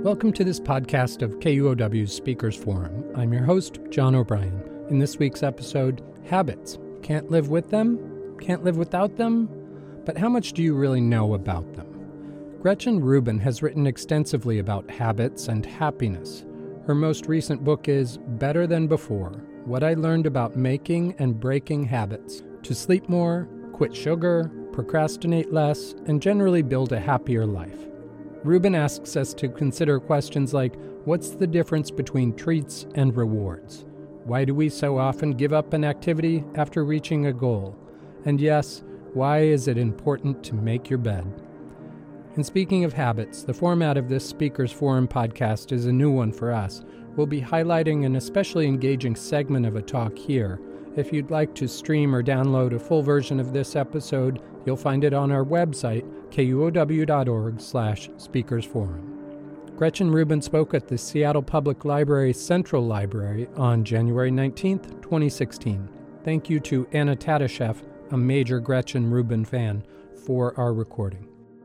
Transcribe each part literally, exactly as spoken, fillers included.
Welcome to this podcast of K U O W's Speakers Forum. I'm your host, John O'Brien. In this week's episode, habits. Can't live with them? Can't live without them? But how much do you really know about them? Gretchen Rubin has written extensively about habits and happiness. Her most recent book is Better Than Before: What I Learned About Making and Breaking Habits to Sleep More, Quit Sugar, Procrastinate Less, and generally build a happier life. Rubin asks us to consider questions like, what's the difference between treats and rewards? Why do we so often give up an activity after reaching a goal? And yes, why is it important to make your bed? And speaking of habits, the format of this Speakers Forum podcast is a new one for us. We'll be highlighting an especially engaging segment of a talk here. If you'd like to stream or download a full version of this episode, you'll find it on our website, kuow.org slash speakersforum. Gretchen Rubin spoke at the Seattle Public Library Central Library on January nineteenth, twenty sixteen. Thank you to Anna Tatashev, a major Gretchen Rubin fan, for our recording.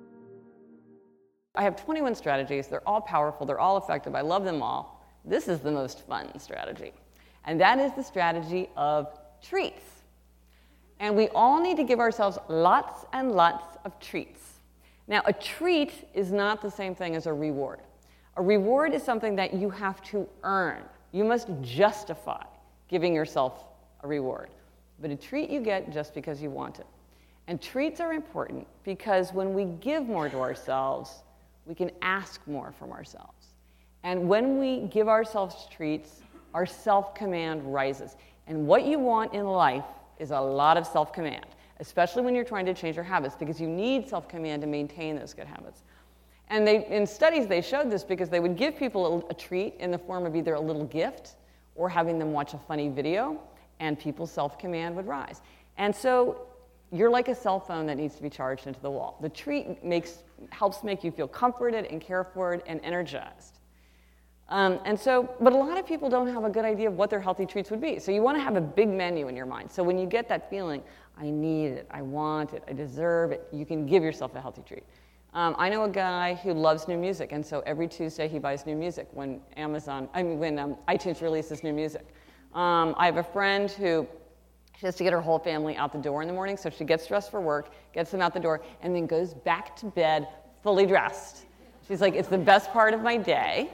I have twenty-one strategies. They're all powerful. They're all effective. I love them all. This is the most fun strategy. And that is the strategy of treats. And we all need to give ourselves lots and lots of treats. Now, a treat is not the same thing as a reward. A reward is something that you have to earn. You must justify giving yourself a reward. But a treat you get just because you want it. And treats are important because when we give more to ourselves, we can ask more from ourselves. And when we give ourselves treats, our self-command rises. And what you want in life is a lot of self-command, especially when you're trying to change your habits, because you need self-command to maintain those good habits. And they, in studies, they showed this because they would give people a, a treat in the form of either a little gift or having them watch a funny video, and people's self-command would rise. And so you're like a cell phone that needs to be charged into the wall. The treat makes, helps make you feel comforted and cared for and energized. Um, and so, but a lot of people don't have a good idea of what their healthy treats would be. So you want to have a big menu in your mind. So when you get that feeling, I need it, I want it, I deserve it, you can give yourself a healthy treat. Um, I know a guy who loves new music, and so every Tuesday he buys new music when Amazon, I mean, when um, iTunes releases new music. Um, I have a friend who she has to get her whole family out the door in the morning, so she gets dressed for work, gets them out the door, and then goes back to bed fully dressed. She's like, it's the best part of my day.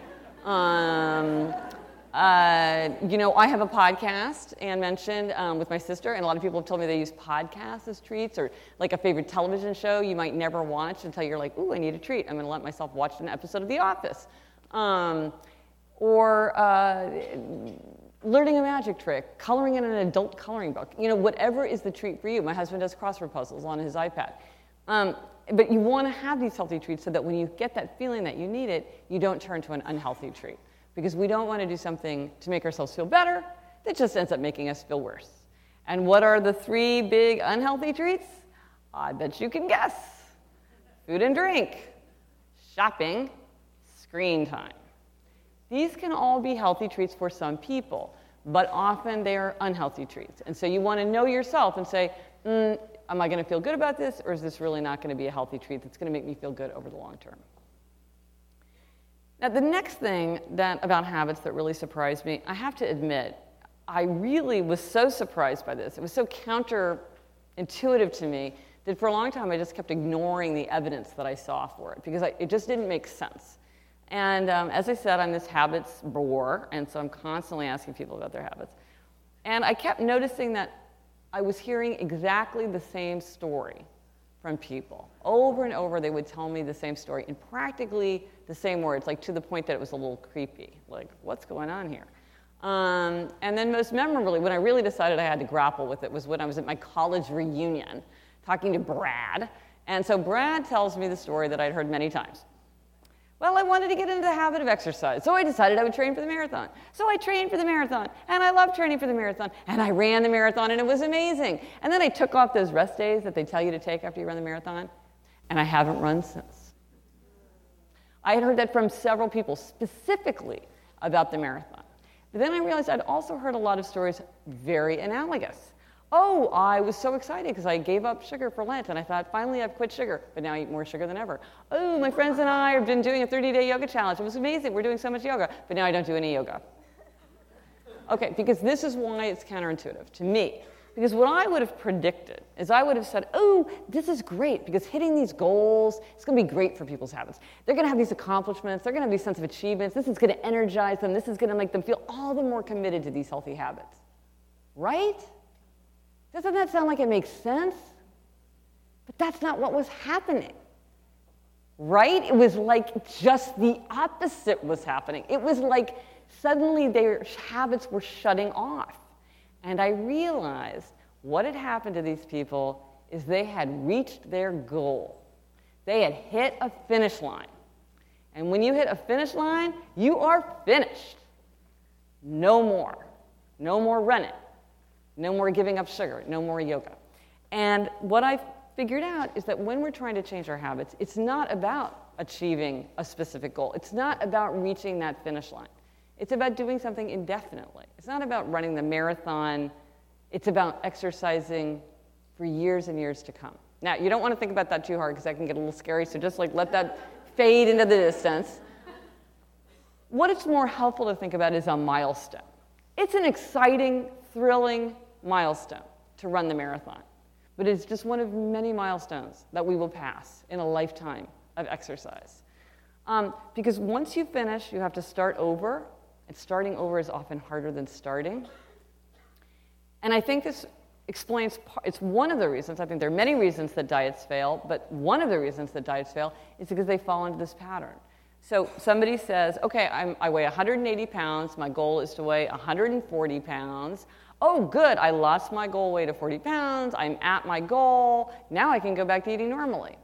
Um, uh, you know, I have a podcast, Ann mentioned, um, with my sister, and a lot of people have told me they use podcasts as treats, or like a favorite television show you might never watch until you're like, ooh, I need a treat. I'm going to let myself watch an episode of The Office. Um, or uh, learning a magic trick, coloring in an adult coloring book. You know, whatever is the treat for you. My husband does crossword puzzles on his iPad. Um, But you want to have these healthy treats so that when you get that feeling that you need it, you don't turn to an unhealthy treat. Because we don't want to do something to make ourselves feel better that just ends up making us feel worse. And what are the three big unhealthy treats? I bet you can guess. Food and drink, shopping, screen time. These can all be healthy treats for some people, but often they are unhealthy treats. And so you want to know yourself and say, mm, am I going to feel good about this, or is this really not going to be a healthy treat that's going to make me feel good over the long term? Now, the next thing that about habits that really surprised me, I have to admit, I really was so surprised by this. It was so counterintuitive to me that for a long time I just kept ignoring the evidence that I saw for it, because I, it just didn't make sense. And um, as I said, I'm this habits bore, and so I'm constantly asking people about their habits. And I kept noticing that I was hearing exactly the same story from people. Over and over, they would tell me the same story in practically the same words, like to the point that it was a little creepy. Like, what's going on here? Um, and then most memorably, when I really decided I had to grapple with it, was when I was at my college reunion talking to Brad. And so Brad tells me the story that I'd heard many times. Well, I wanted to get into the habit of exercise, so I decided I would train for the marathon. So I trained for the marathon, and I loved training for the marathon, and I ran the marathon, and it was amazing. And then I took off those rest days that they tell you to take after you run the marathon, and I haven't run since. I had heard that from several people, specifically about the marathon. But then I realized I'd also heard a lot of stories very analogous. Oh, I was so excited because I gave up sugar for Lent, and I thought, finally, I've quit sugar, but now I eat more sugar than ever. Oh, my friends and I have been doing a thirty-day yoga challenge. It was amazing. We're doing so much yoga, but now I don't do any yoga. Okay, because this is why it's counterintuitive to me. Because what I would have predicted is I would have said, oh, this is great, because hitting these goals, it's going to be great for people's habits. They're going to have these accomplishments. They're going to have these sense of achievements. This is going to energize them. This is going to make them feel all the more committed to these healthy habits. Right? Doesn't that sound like it makes sense? But that's not what was happening. Right? It was like just the opposite was happening. It was like suddenly their habits were shutting off. And I realized what had happened to these people is they had reached their goal. They had hit a finish line. And when you hit a finish line, you are finished. No more. No more running. No more giving up sugar. No more yoga. And what I figured out is that when we're trying to change our habits, it's not about achieving a specific goal. It's not about reaching that finish line. It's about doing something indefinitely. It's not about running the marathon. It's about exercising for years and years to come. Now, you don't want to think about that too hard because that can get a little scary, so just like let that fade into the distance. What it's more helpful to think about is a milestone. It's an exciting, thrilling milestone to run the marathon, but it's just one of many milestones that we will pass in a lifetime of exercise. Um, because once you finish, you have to start over. And starting over is often harder than starting. And I think this explains, it's one of the reasons, I think there are many reasons that diets fail, but one of the reasons that diets fail is because they fall into this pattern. So somebody says, okay, I'm, I weigh one hundred eighty pounds, my goal is to weigh one hundred forty pounds. Oh, good, I lost my goal weight of forty pounds, I'm at my goal, now I can go back to eating normally.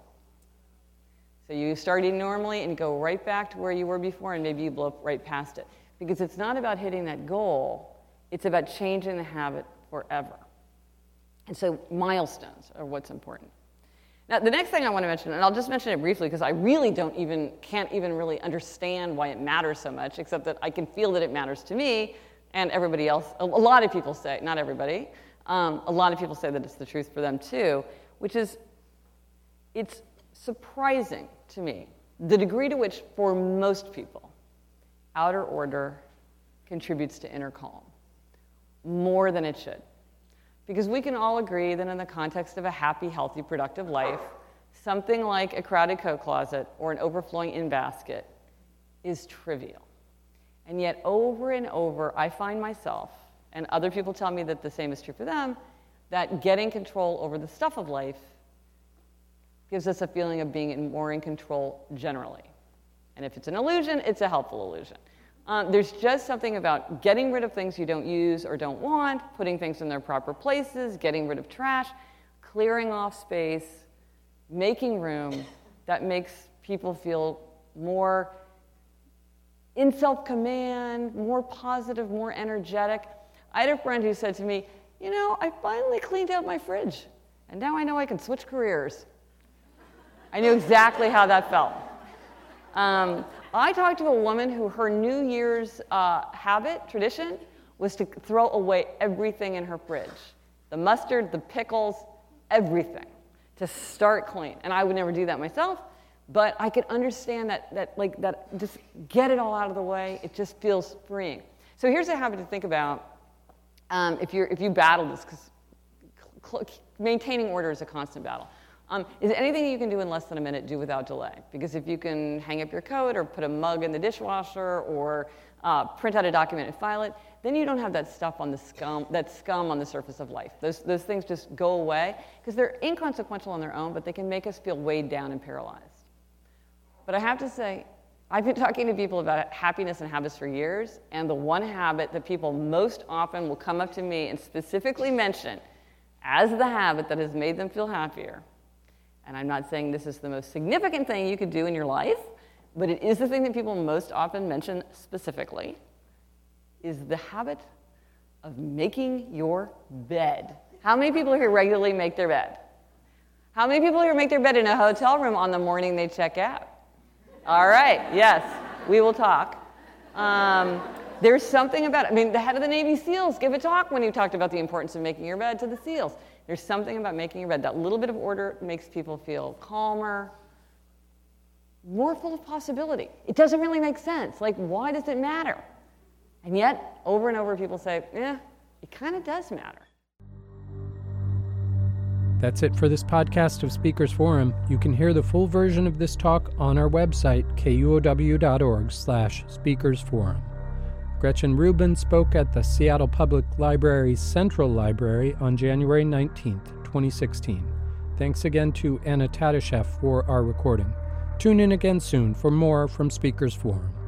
So you start eating normally and go right back to where you were before, and maybe you blow right past it. Because it's not about hitting that goal, it's about changing the habit forever. And so milestones are what's important. Now, the next thing I want to mention, and I'll just mention it briefly because I really don't even, can't even really understand why it matters so much, except that I can feel that it matters to me and everybody else. A lot of people say, not everybody, um, a lot of people say that it's the truth for them too, which is, it's surprising to me the degree to which, for most people, outer order contributes to inner calm more than it should. Because we can all agree that in the context of a happy, healthy, productive life, something like a crowded coat closet or an overflowing in basket is trivial. And yet over and over, I find myself, and other people tell me that the same is true for them, that getting control over the stuff of life gives us a feeling of being in more in control generally. And if it's an illusion, it's a helpful illusion. Um, there's just something about getting rid of things you don't use or don't want, putting things in their proper places, getting rid of trash, clearing off space, making room that makes people feel more in self-command, more positive, more energetic. I had a friend who said to me, you know, I finally cleaned out my fridge, and now I know I can switch careers. I knew exactly how that felt. Um, I talked to a woman who her New Year's uh, habit, tradition, was to throw away everything in her fridge. The mustard, the pickles, everything, to start clean. And I would never do that myself, but I could understand that, that, like, that just get it all out of the way, it just feels freeing. So here's a habit to think about um, if, you're, if you battle this, because cl- maintaining order is a constant battle. Um, is anything you can do in less than a minute, do without delay. Because if you can hang up your coat or put a mug in the dishwasher or uh, print out a document and file it, then you don't have that stuff on the scum, that scum on the surface of life. Those, those things just go away because they're inconsequential on their own, but they can make us feel weighed down and paralyzed. But I have to say, I've been talking to people about happiness and habits for years, and the one habit that people most often will come up to me and specifically mention as the habit that has made them feel happier, and I'm not saying this is the most significant thing you could do in your life, but it is the thing that people most often mention specifically, is the habit of making your bed. How many people here regularly make their bed? How many people here make their bed in a hotel room on the morning they check out? All right, yes, we will talk. Um, There's something about it. I mean, the head of the Navy SEALs gave a talk when he talked about the importance of making your bed to the SEALs. There's something about making your bed. That little bit of order makes people feel calmer, more full of possibility. It doesn't really make sense. Like, why does it matter? And yet, over and over, people say, yeah, it kind of does matter. That's it for this podcast of Speakers Forum. You can hear the full version of this talk on our website, kuow.org slash speakers forum. Gretchen Rubin spoke at the Seattle Public Library's Central Library on January nineteenth, twenty sixteen. Thanks again to Anna Tatashev for our recording. Tune in again soon for more from Speakers Forum.